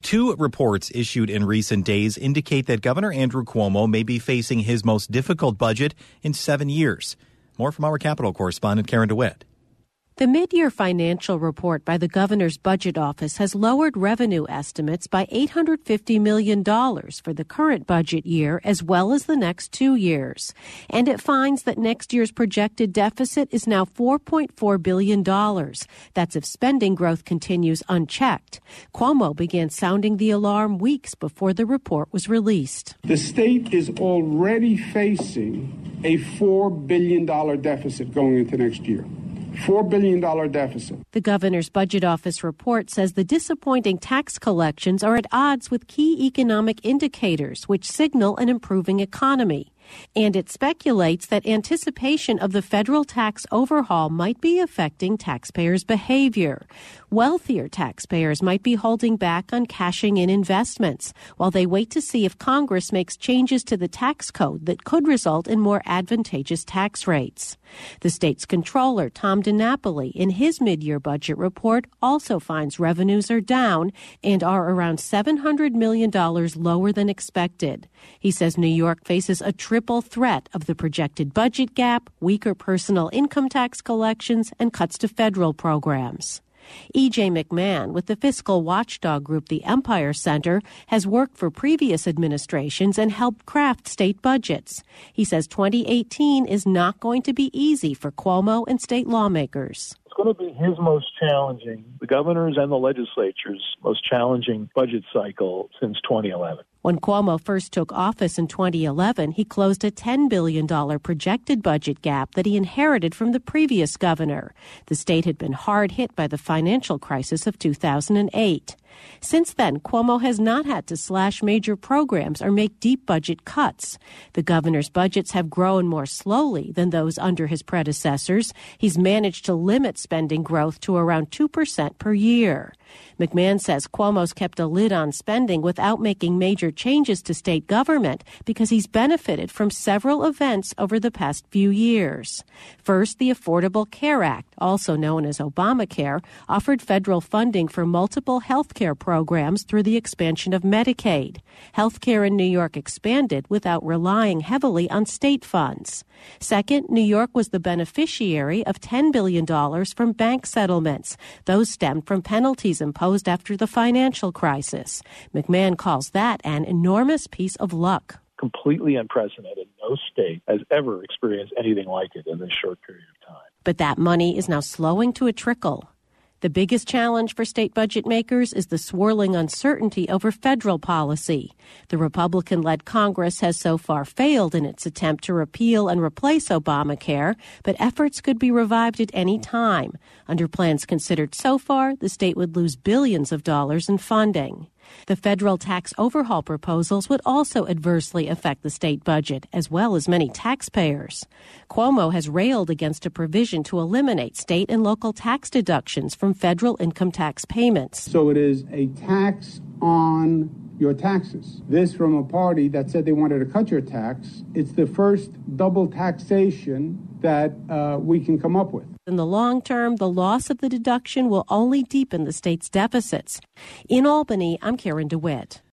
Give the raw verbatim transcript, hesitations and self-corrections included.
Two reports issued in recent days indicate that Governor Andrew Cuomo may be facing his most difficult budget in seven years. More from our Capitol correspondent, Karen DeWitt. The mid-year financial report by the governor's budget office has lowered revenue estimates by eight hundred fifty million dollars for the current budget year as well as the next two years. And it finds that next year's projected deficit is now four point four billion dollars. That's if spending growth continues unchecked. Cuomo began sounding the alarm weeks before the report was released. The state is already facing a four billion dollars deficit going into next year. four billion dollars deficit. The governor's budget office report says the disappointing tax collections are at odds with key economic indicators, which signal an improving economy. And it speculates that anticipation of the federal tax overhaul might be affecting taxpayers' behavior. Wealthier taxpayers might be holding back on cashing in investments while they wait to see if Congress makes changes to the tax code that could result in more advantageous tax rates. The state's comptroller, Tom DiNapoli, in his mid-year budget report also finds revenues are down and are around seven hundred million dollars lower than expected. He says New York faces a triple threat of the projected budget gap, weaker personal income tax collections, and cuts to federal programs. E J McMahon with the fiscal watchdog group the Empire Center has worked for previous administrations and helped craft state budgets. He says twenty eighteen is not going to be easy for Cuomo and state lawmakers. It's going to be his most challenging, the governor's and the legislature's most challenging budget cycle since twenty eleven. When Cuomo first took office in twenty eleven, he closed a ten billion dollars projected budget gap that he inherited from the previous governor. The state had been hard hit by the financial crisis of two thousand eight. Since then, Cuomo has not had to slash major programs or make deep budget cuts. The governor's budgets have grown more slowly than those under his predecessors. He's managed to limit spending growth to around two percent per year. McMahon says Cuomo's kept a lid on spending without making major changes to state government because he's benefited from several events over the past few years. First, the Affordable Care Act, also known as Obamacare, offered federal funding for multiple health care programs through the expansion of Medicaid. Health care in New York expanded without relying heavily on state funds. Second, New York was the beneficiary of ten billion dollars from bank settlements. Those stemmed from penalties imposed after the financial crisis. McMahon calls that an enormous piece of luck. Completely unprecedented. No state has ever experienced anything like it in this short period of time. But that money is now slowing to a trickle. The biggest challenge for state budget makers is the swirling uncertainty over federal policy. The Republican-led Congress has so far failed in its attempt to repeal and replace Obamacare, but efforts could be revived at any time. Under plans considered so far, the state would lose billions of dollars in funding. The federal tax overhaul proposals would also adversely affect the state budget, as well as many taxpayers. Cuomo has railed against a provision to eliminate state and local tax deductions from federal income tax payments. So it is a tax on your taxes. This from a party that said they wanted to cut your tax. It's the first double taxation that uh, we can come up with. In the long term, the loss of the deduction will only deepen the state's deficits. In Albany, I'm Karen DeWitt.